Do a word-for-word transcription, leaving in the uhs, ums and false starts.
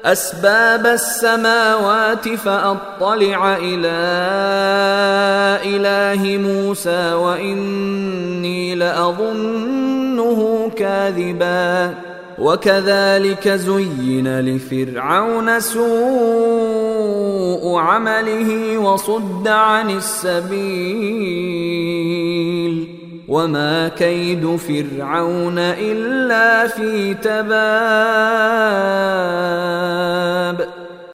أسباب السماوات فأطلع إلى إله موسى وإني لأظنه كاذبا. وكذلك زين لفرعون سوء عمله وصد عن السبيل وما كيد فرعون إلا في تباب.